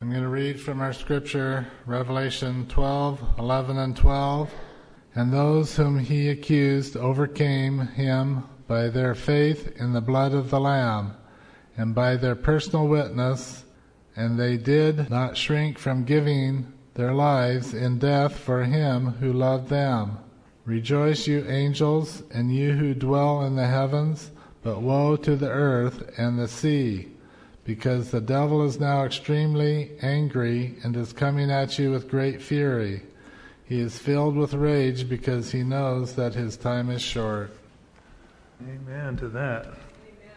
I'm going to read from our scripture, Revelation 12:11 and 12. And those whom he accused overcame him by their faith in the blood of the Lamb, and by their personal witness, and they did not shrink from giving their lives in death for him who loved them. Rejoice, you angels, and you who dwell in the heavens, but woe to the earth and the sea, because the devil is now extremely angry and is coming at you with great fury. He is filled with rage because he knows that his time is short. Amen to that. Amen.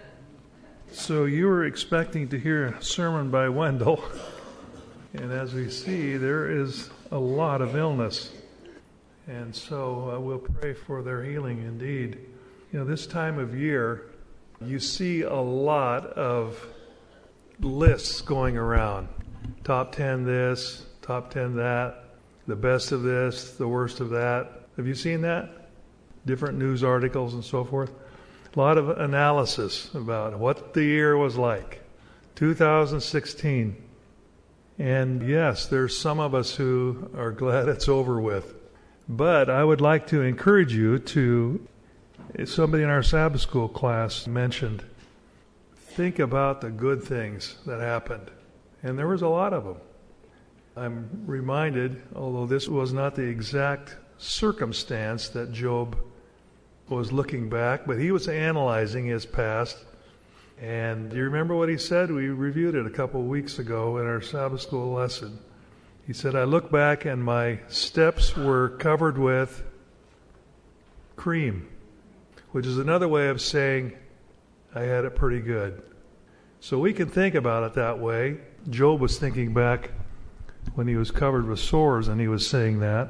So you were expecting to hear a sermon by Wendell, and as we see, there is a lot of illness. And so we'll pray for their healing indeed. You know, this time of year, you see a lot of lists going around. Top 10 this, top 10 that, the best of this, the worst of that. Have you seen that? Different news articles and so forth. A lot of analysis about what the year was like. 2016. And yes, there's some of us who are glad it's over with. But I would like to encourage you to, somebody in our Sabbath school class mentioned, think about the good things that happened. And there was a lot of them. I'm reminded, although this was not the exact circumstance that Job was looking back, but he was analyzing his past. And do you remember what he said? We reviewed it a couple of weeks ago in our Sabbath school lesson. He said, I look back and my steps were covered with cream, which is another way of saying I had it pretty good. So we can think about it that way. Job was thinking back when he was covered with sores and he was saying that.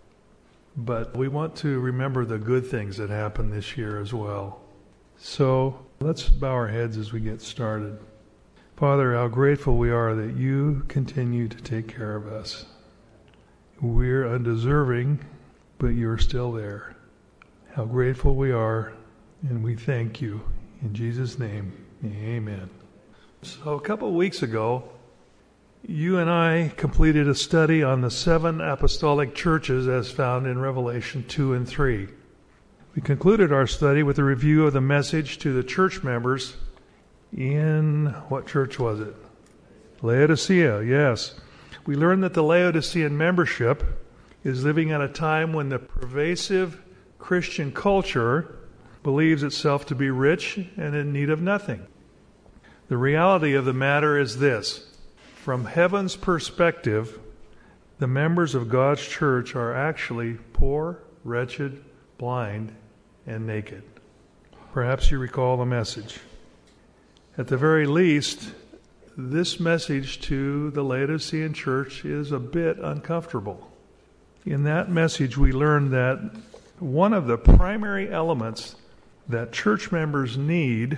But we want to remember the good things that happened this year as well. So let's bow our heads as we get started. Father, how grateful we are that you continue to take care of us. We're undeserving, but you're still there. How grateful we are, and we thank you. In Jesus' name, amen. So a couple of weeks ago, you and I completed a study on the 7 apostolic churches as found in Revelation 2 and 3. We concluded our study with a review of the message to the church members in, what church was it? Laodicea, yes. We learned that the Laodicean membership is living at a time when the pervasive Christian culture believes itself to be rich and in need of nothing. The reality of the matter is this. From heaven's perspective, the members of God's church are actually poor, wretched, blind, and naked. Perhaps you recall the message. At the very least, this message to the Laodicean church is a bit uncomfortable. In that message, we learned that one of the primary elements that church members need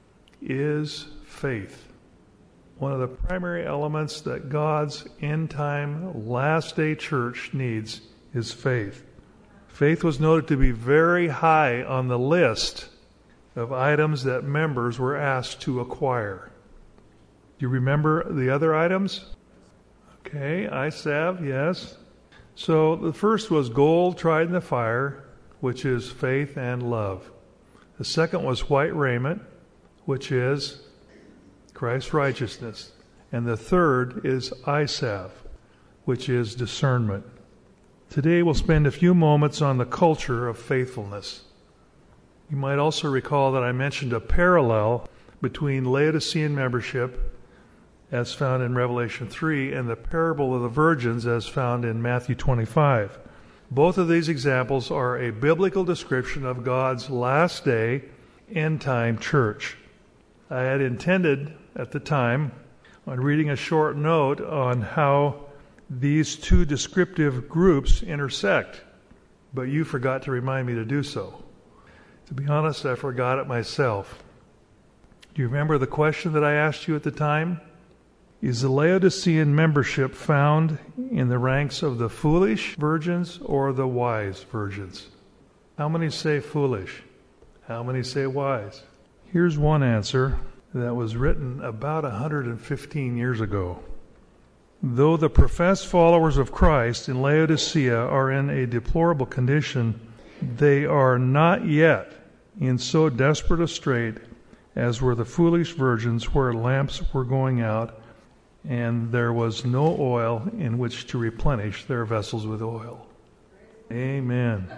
is faith. One of the primary elements that God's end-time, last-day church needs is faith. Faith was noted to be very high on the list of items that members were asked to acquire. Do you remember the other items? Okay, ISAV, yes. So the first was gold tried in the fire, which is faith and love. The second was white raiment, which is Christ's righteousness. And the third is ISAV, which is discernment. Today we'll spend a few moments on the culture of faithfulness. You might also recall that I mentioned a parallel between Laodicean membership as found in Revelation 3 and the parable of the virgins as found in Matthew 25. Both of these examples are a biblical description of God's last day, end-time church. I had intended at the time on reading a short note on how these two descriptive groups intersect, but you forgot to remind me to do so. To be honest, I forgot it myself. Do you remember the question that I asked you at the time? Is the Laodicean membership found in the ranks of the foolish virgins or the wise virgins? How many say foolish? How many say wise? Here's one answer that was written about 115 years ago. Though the professed followers of Christ in Laodicea are in a deplorable condition, they are not yet in so desperate a strait as were the foolish virgins, where lamps were going out, and there was no oil in which to replenish their vessels with oil. Amen.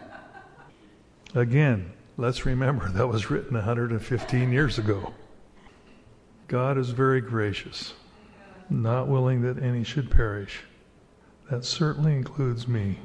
Again, let's remember that was written 115 years ago. God is very gracious, not willing that any should perish. That certainly includes me.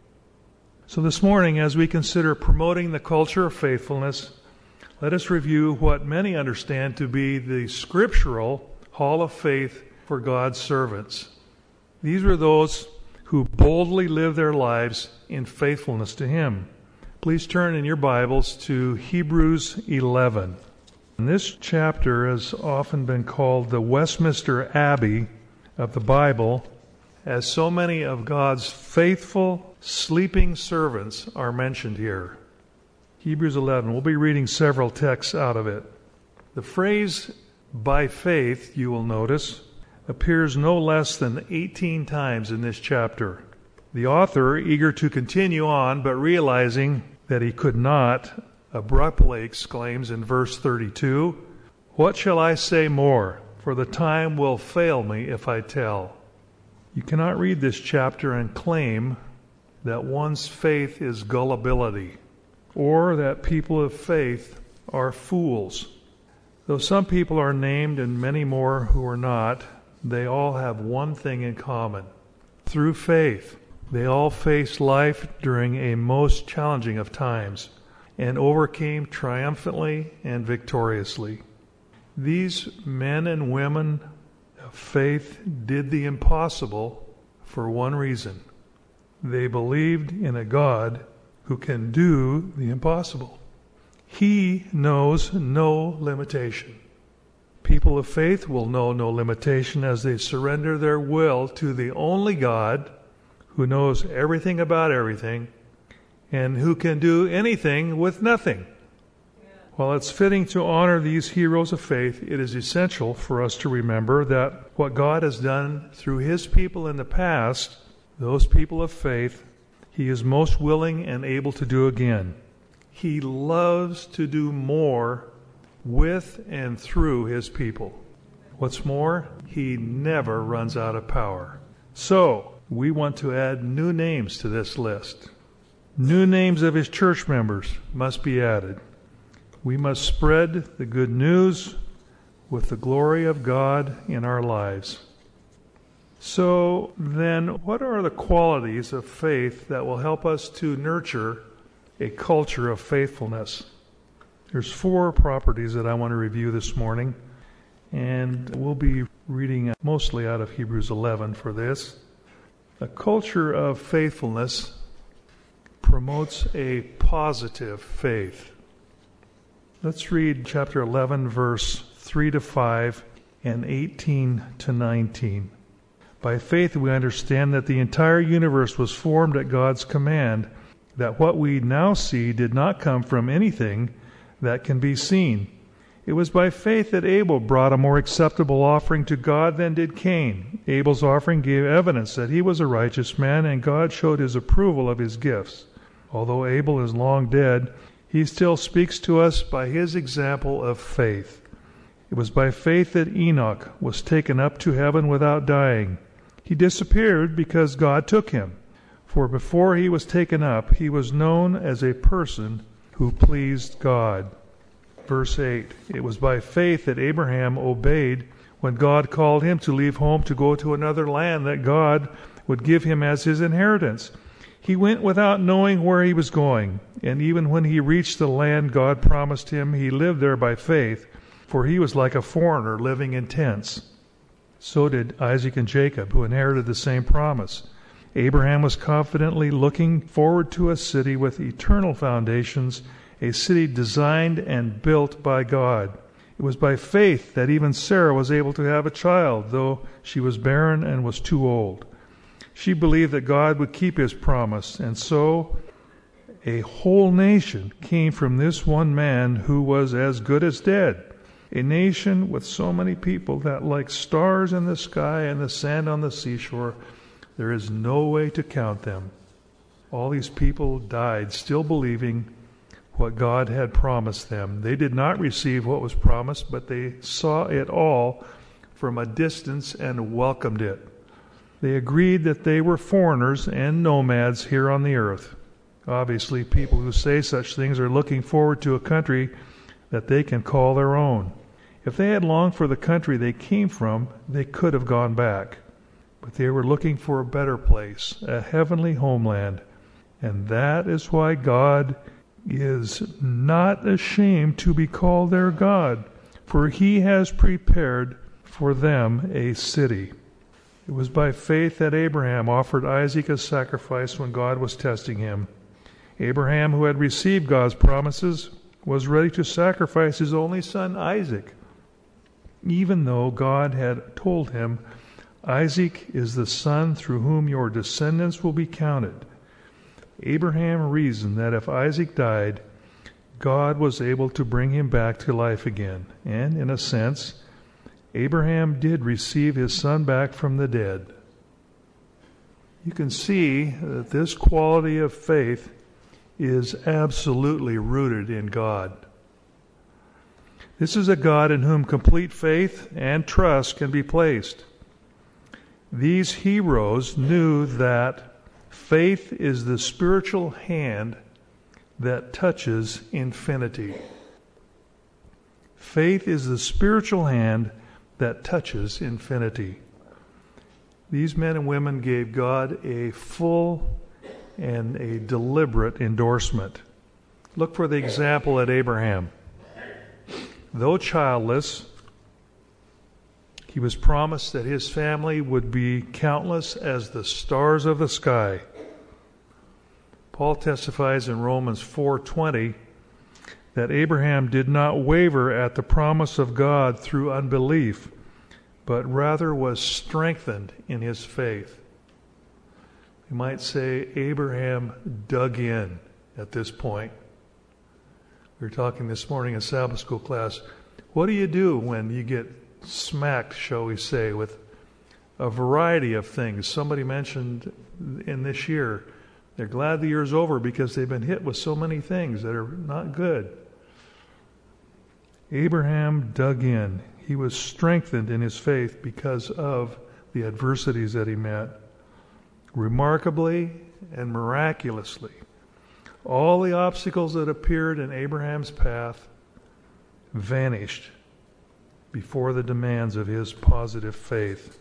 So this morning, as we consider promoting the culture of faithfulness, let us review what many understand to be the scriptural hall of faith for God's servants. These were those who boldly live their lives in faithfulness to Him. Please turn in your Bibles to Hebrews 11. And this chapter has often been called the Westminster Abbey of the Bible, as so many of God's faithful, sleeping servants are mentioned here. Hebrews 11. We'll be reading several texts out of it. The phrase, by faith, you will notice, appears no less than 18 times in this chapter. The author, eager to continue on, but realizing that he could not, abruptly exclaims in verse 32, "What shall I say more? For the time will fail me if I tell." You cannot read this chapter and claim that one's faith is gullibility, or that people of faith are fools. Though some people are named and many more who are not, they all have one thing in common. Through faith, they all faced life during a most challenging of times and overcame triumphantly and victoriously. These men and women of faith did the impossible for one reason. They believed in a God who can do the impossible. He knows no limitation. People of faith will know no limitation as they surrender their will to the only God who knows everything about everything and who can do anything with nothing. While it's fitting to honor these heroes of faith, it is essential for us to remember that what God has done through His people in the past, those people of faith, He is most willing and able to do again. He loves to do more with and through His people. What's more, He never runs out of power. So, we want to add new names to this list. New names of His church members must be added. We must spread the good news with the glory of God in our lives. So then, what are the qualities of faith that will help us to nurture a culture of faithfulness? There's 4 properties that I want to review this morning, and we'll be reading mostly out of Hebrews 11 for this. A culture of faithfulness promotes a positive faith. Let's read chapter 11, verse 3 to 5 and 18 to 19. By faith we understand that the entire universe was formed at God's command, that what we now see did not come from anything that can be seen. It was by faith that Abel brought a more acceptable offering to God than did Cain. Abel's offering gave evidence that he was a righteous man, and God showed His approval of his gifts. Although Abel is long dead, he still speaks to us by his example of faith. It was by faith that Enoch was taken up to heaven without dying. He disappeared because God took him. For before he was taken up, he was known as a person who pleased God. Verse 8, it was by faith that Abraham obeyed when God called him to leave home to go to another land that God would give him as his inheritance. He went without knowing where he was going, and even when he reached the land God promised him, he lived there by faith, for he was like a foreigner living in tents. So did Isaac and Jacob, who inherited the same promise. Abraham was confidently looking forward to a city with eternal foundations, a city designed and built by God. It was by faith that even Sarah was able to have a child, though she was barren and was too old. She believed that God would keep His promise, and so a whole nation came from this one man who was as good as dead. A nation with so many people that, like stars in the sky and the sand on the seashore, there is no way to count them. All these people died still believing what God had promised them. They did not receive what was promised, but they saw it all from a distance and welcomed it. They agreed that they were foreigners and nomads here on the earth. Obviously, people who say such things are looking forward to a country that they can call their own. If they had longed for the country they came from, they could have gone back. But they were looking for a better place, a heavenly homeland. And that is why God is not ashamed to be called their God, for He has prepared for them a city. It was by faith that Abraham offered Isaac as sacrifice when God was testing him. Abraham, who had received God's promises, was ready to sacrifice his only son Isaac, even though God had told him, "Isaac is the son through whom your descendants will be counted." Abraham reasoned that if Isaac died, God was able to bring him back to life again. And, in a sense, Abraham did receive his son back from the dead. You can see that this quality of faith is absolutely rooted in God. This is a God in whom complete faith and trust can be placed. These heroes knew that faith is the spiritual hand that touches infinity. Faith is the spiritual hand that touches infinity. These men and women gave God a full and a deliberate endorsement. Look for the example at Abraham. Though childless, he was promised that his family would be countless as the stars of the sky. Paul testifies in Romans 4:20 that Abraham did not waver at the promise of God through unbelief, but rather was strengthened in his faith. You might say Abraham dug in at this point. We were talking this morning in Sabbath school class. What do you do when you get smacked, shall we say, with a variety of things? Somebody mentioned in this year, they're glad the year's over because they've been hit with so many things that are not good. Abraham dug in. He was strengthened in his faith because of the adversities that he met. Remarkably and miraculously, all the obstacles that appeared in Abraham's path vanished before the demands of his positive faith.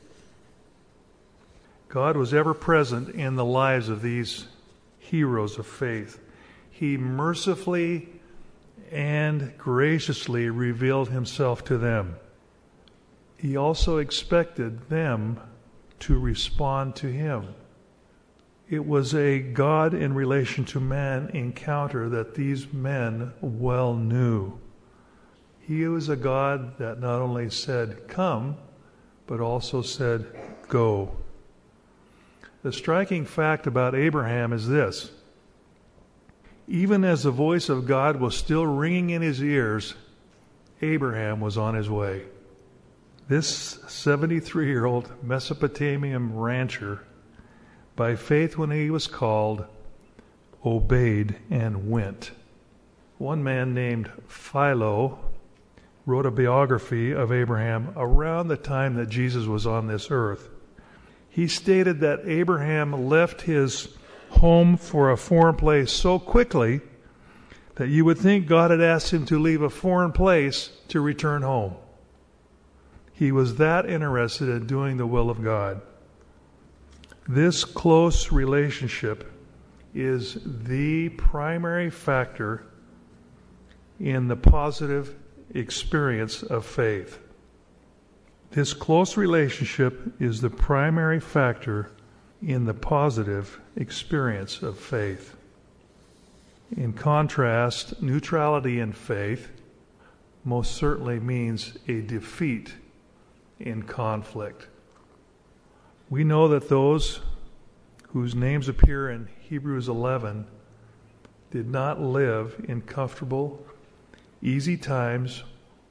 God was ever present in the lives of these heroes of faith. He mercifully and graciously revealed himself to them. He also expected them to respond to him. It was a God in relation to man encounter that these men well knew. He was a God that not only said, "Come," but also said, "Go." The striking fact about Abraham is this. Even as the voice of God was still ringing in his ears, Abraham was on his way. This 73-year-old Mesopotamian rancher, by faith when he was called, obeyed and went. One man named Philo wrote a biography of Abraham around the time that Jesus was on this earth. He stated that Abraham left his home for a foreign place so quickly that you would think God had asked him to leave a foreign place to return home. He was that interested in doing the will of God. This close relationship is the primary factor in the positive experience of faith. This close relationship is the primary factor in the positive experience of faith. In contrast, neutrality in faith most certainly means a defeat in conflict. We know that those whose names appear in Hebrews 11 did not live in comfortable, easy times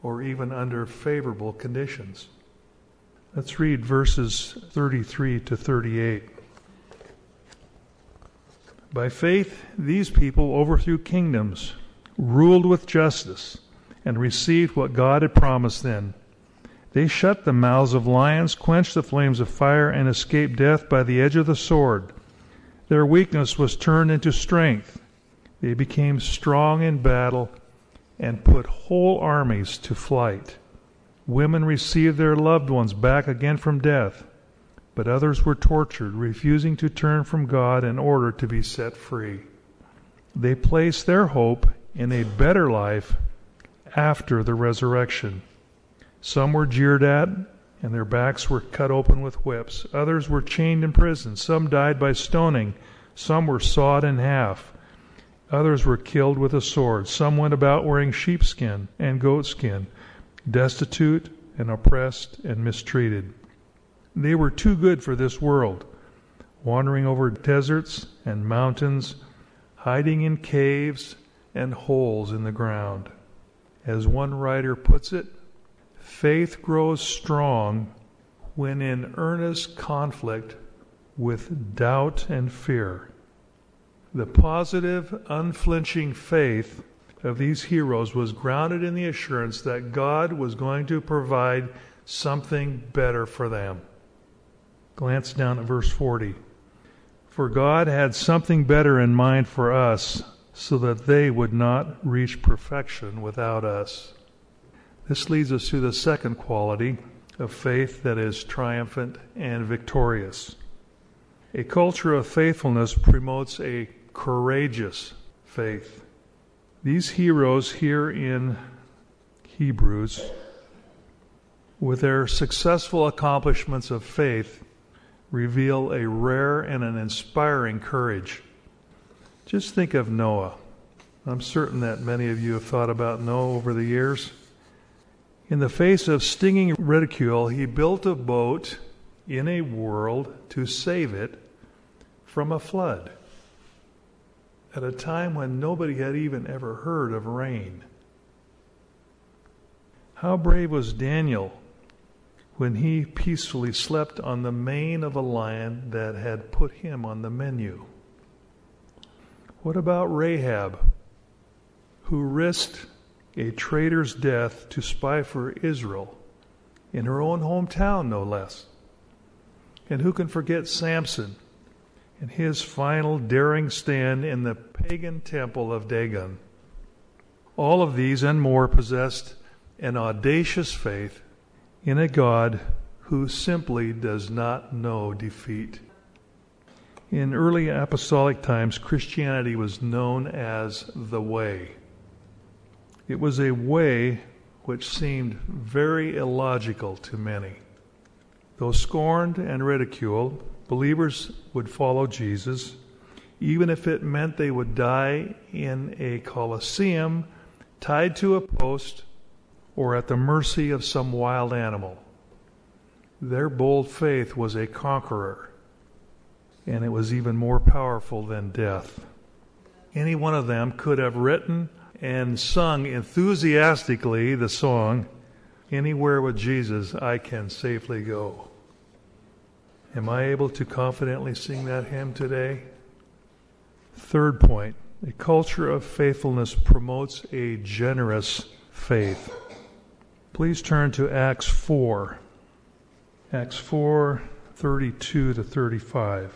or even under favorable conditions. Let's read verses 33 to 38. By faith, these people overthrew kingdoms, ruled with justice, and received what God had promised them. They shut the mouths of lions, quenched the flames of fire, and escaped death by the edge of the sword. Their weakness was turned into strength. They became strong in battle and put whole armies to flight. Women received their loved ones back again from death, but others were tortured, refusing to turn from God in order to be set free. They placed their hope in a better life after the resurrection. Some were jeered at, and their backs were cut open with whips. Others were chained in prison. Some died by stoning. Some were sawed in half. Others were killed with a sword. Some went about wearing sheepskin and goatskin, destitute and oppressed and mistreated. They were too good for this world, wandering over deserts and mountains, hiding in caves and holes in the ground. As one writer puts it, faith grows strong when in earnest conflict with doubt and fear. The positive, unflinching faith of these heroes was grounded in the assurance that God was going to provide something better for them. Glance down at verse 40. For God had something better in mind for us, so that they would not reach perfection without us. This leads us to the second quality of faith that is triumphant and victorious. A culture of faithfulness promotes a courageous faith. These heroes here in Hebrews, with their successful accomplishments of faith, reveal a rare and an inspiring courage. Just think of Noah. I'm certain that many of you have thought about Noah over the years. In the face of stinging ridicule, he built a boat in a world to save it from a flood at a time when nobody had even ever heard of rain. How brave was Daniel when he peacefully slept on the mane of a lion that had put him on the menu? What about Rahab, who risked a traitor's death to spy for Israel in her own hometown, no less? And who can forget Samson and his final daring stand in the pagan temple of Dagon? All of these and more possessed an audacious faith in a God who simply does not know defeat. In early apostolic times, Christianity was known as the Way. It was a way which seemed very illogical to many. Though scorned and ridiculed, believers would follow Jesus, even if it meant they would die in a Colosseum, tied to a post, or at the mercy of some wild animal. Their bold faith was a conqueror, and it was even more powerful than death. Any one of them could have written and sung enthusiastically the song, "Anywhere with Jesus I can safely go." Am I able to confidently sing that hymn today? Third point, a culture of faithfulness promotes a generous faith. Please turn to Acts 4. Acts 4:32 to 35.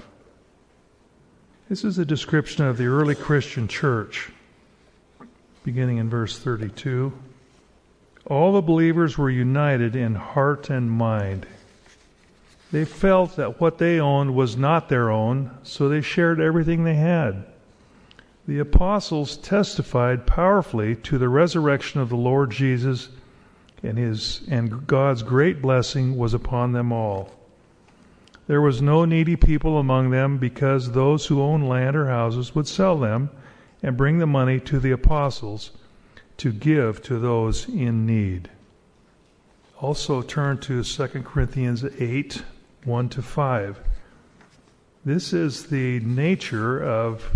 This is a description of the early Christian church, beginning in verse 32. All the believers were united in heart and mind. They felt that what they owned was not their own, so they shared everything they had. The apostles testified powerfully to the resurrection of the Lord Jesus, and God's great blessing was upon them all. There was no needy people among them, because those who owned land or houses would sell them and bring the money to the apostles to give to those in need. Also turn to 2 Corinthians 8, 1 to 5. This is the nature of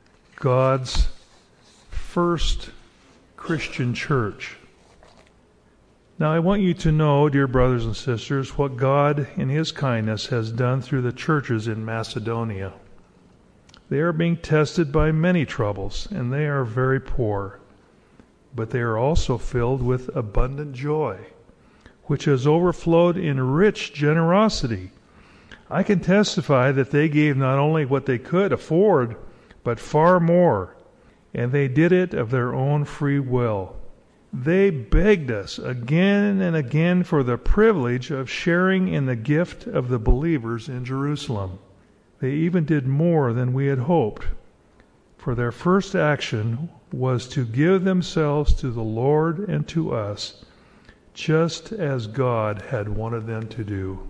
God's first Christian church. Now I want you to know, dear brothers and sisters, what God in His kindness has done through the churches in Macedonia. They are being tested by many troubles, and they are very poor. But they are also filled with abundant joy, which has overflowed in rich generosity. I can testify that they gave not only what they could afford, but far more, and they did it of their own free will. They begged us again and again for the privilege of sharing in the gift of the believers in Jerusalem. They even did more than we had hoped, for their first action was to give themselves to the Lord and to us, just as God had wanted them to do.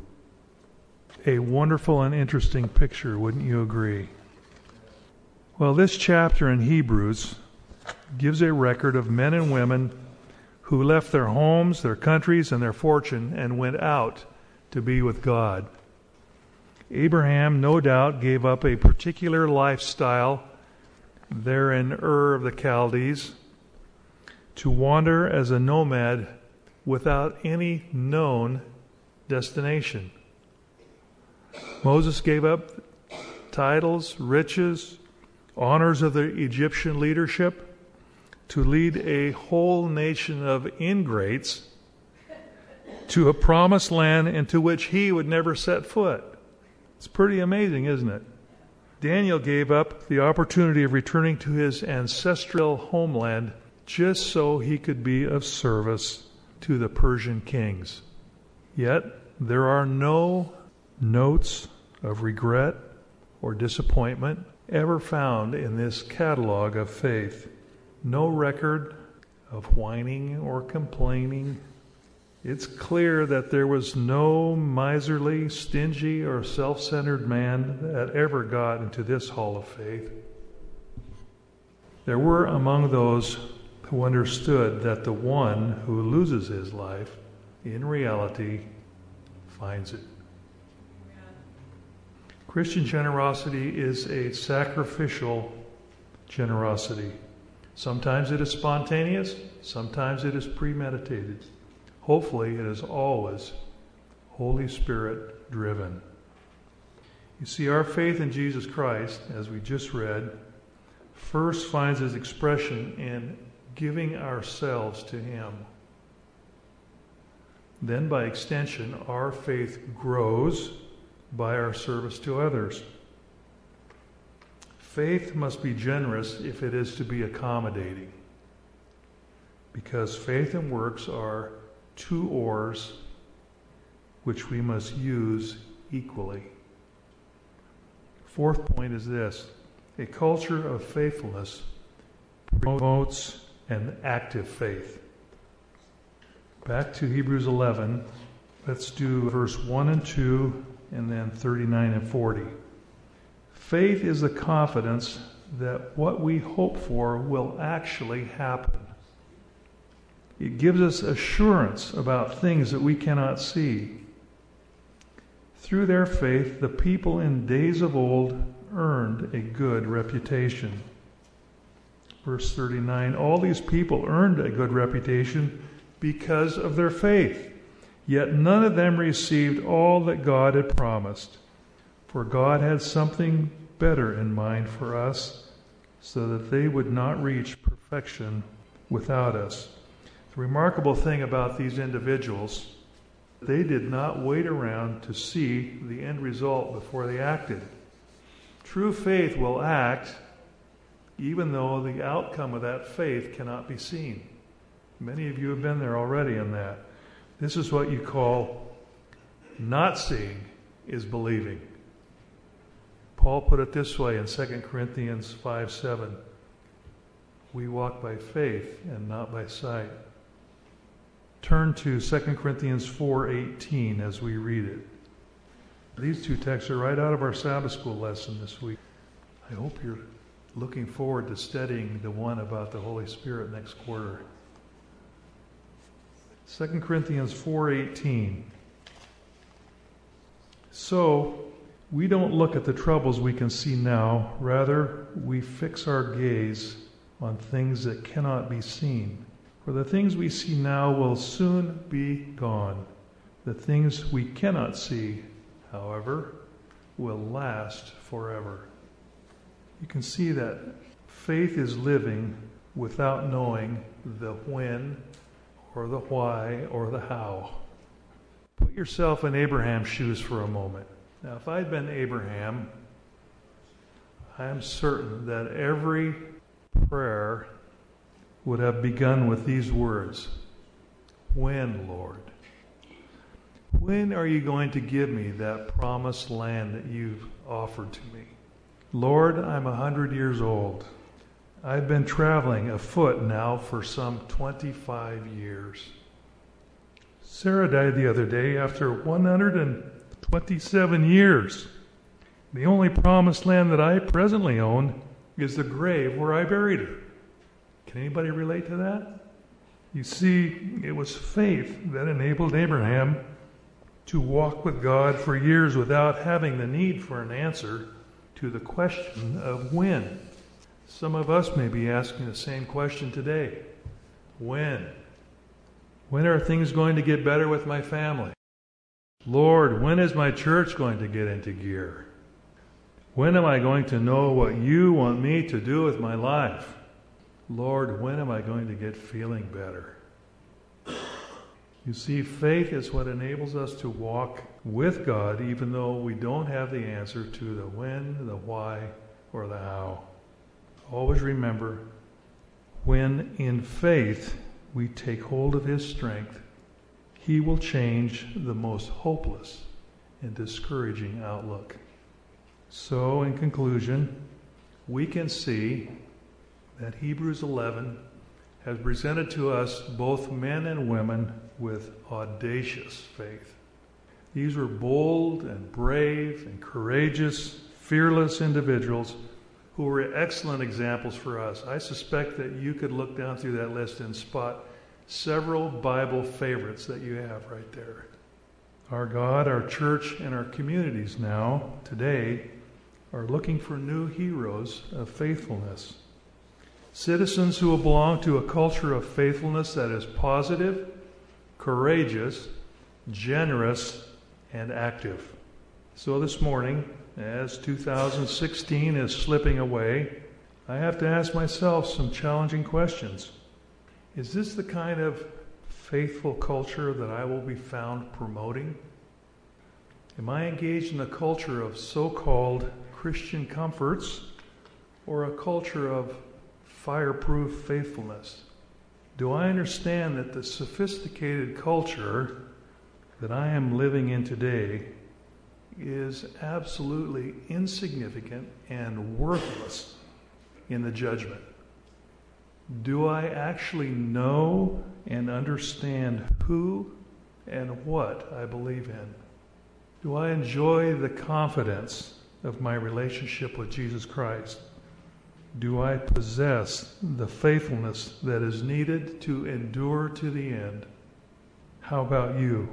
A wonderful and interesting picture, wouldn't you agree? Well, this chapter in Hebrews gives a record of men and women who left their homes, their countries, and their fortune and went out to be with God. Abraham, no doubt, gave up a particular lifestyle there in Ur of the Chaldees to wander as a nomad without any known destination. Moses gave up titles, riches, honors of the Egyptian leadership to lead a whole nation of ingrates to a promised land into which he would never set foot. It's pretty amazing, isn't it? Daniel gave up the opportunity of returning to his ancestral homeland just so he could be of service to the Persian kings. Yet there are no notes of regret or disappointment ever found in this catalog of faith. No record of whining or complaining. It's clear that there was no miserly, stingy, or self-centered man that ever got into this hall of faith. There were among those who understood that the one who loses his life, in reality, finds it. Christian generosity is a sacrificial generosity. Sometimes it is spontaneous, sometimes it is premeditated. Hopefully it is always Holy Spirit driven. You see, our faith in Jesus Christ, as we just read, first finds its expression in giving ourselves to Him. Then by extension, our faith grows by our service to others. Faith must be generous if it is to be accommodating, because faith and works are two oars which we must use equally. Fourth point is this: a culture of faithfulness promotes an active faith. Back to Hebrews 11, let's do verse 1 and 2, and then 39 and 40. Faith is the confidence that what we hope for will actually happen. It gives us assurance about things that we cannot see. Through their faith, the people in days of old earned a good reputation. Verse 39, all these people earned a good reputation because of their faith. Yet none of them received all that God had promised. For God had something better in mind for us, so that they would not reach perfection without us. The remarkable thing about these individuals, they did not wait around to see the end result before they acted. True faith will act even though the outcome of that faith cannot be seen. Many of you have been there already in that. This is what you call not seeing is believing. Paul put it this way in 2 Corinthians 5:7. We walk by faith and not by sight. Turn to 2 Corinthians 4:18 as we read it. These two texts are right out of our Sabbath school lesson this week. I hope you're looking forward to studying the one about the Holy Spirit next quarter. 2 Corinthians 4:18. So, we don't look at the troubles we can see now. Rather, we fix our gaze on things that cannot be seen. For For the things we see now will soon be gone. The things we cannot see, however, will last forever. You can see that faith is living without knowing the when or the why or the how. Put yourself in Abraham's shoes for a moment. Now, if I'd been Abraham, I am certain that every prayer would have begun with these words: When, Lord? When are you going to give me that promised land that you've offered to me? Lord, I'm 100 years old. I've been traveling afoot now for some 25 years. Sarah died the other day after 127 years. The only promised land that I presently own is the grave where I buried her. Can anybody relate to that? You see, it was faith that enabled Abraham to walk with God for years without having the need for an answer to the question of when. Some of us may be asking the same question today. When? When are things going to get better with my family? Lord, when is my church going to get into gear? When am I going to know what you want me to do with my life? Lord, when am I going to get feeling better? You see, faith is what enables us to walk with God even though we don't have the answer to the when, the why, or the how. Always remember, when in faith we take hold of His strength, He will change the most hopeless and discouraging outlook. So, in conclusion, we can see that Hebrews 11 has presented to us both men and women with audacious faith. These were bold and brave and courageous, fearless individuals who were excellent examples for us. I suspect that you could look down through that list and spot several Bible favorites that you have right there. Our God, our church, and our communities now, today, are looking for new heroes of faithfulness. Citizens who will belong to a culture of faithfulness that is positive, courageous, generous, and active. So this morning, as 2016 is slipping away, I have to ask myself some challenging questions. Is this the kind of faithful culture that I will be found promoting? Am I engaged in a culture of so-called Christian comforts or a culture of fireproof faithfulness? Do I understand that the sophisticated culture that I am living in today is absolutely insignificant and worthless in the judgment? Do I actually know and understand who and what I believe in? Do I enjoy the confidence of my relationship with Jesus Christ? Do I possess the faithfulness that is needed to endure to the end? How about you?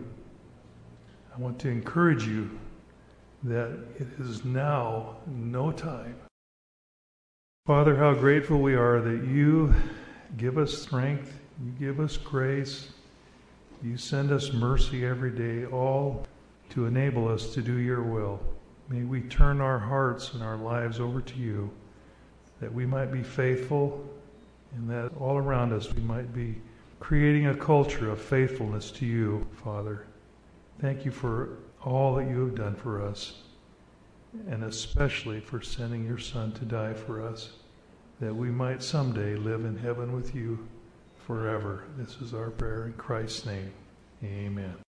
I want to encourage you that it is now no time. Father, how grateful we are that you give us strength, you give us grace, you send us mercy every day, all to enable us to do your will. May we turn our hearts and our lives over to you, that we might be faithful, and that all around us we might be creating a culture of faithfulness to you, Father. Thank you for all that you have done for us, and especially for sending your Son to die for us, that we might someday live in heaven with you forever. This is our prayer in Christ's name. Amen.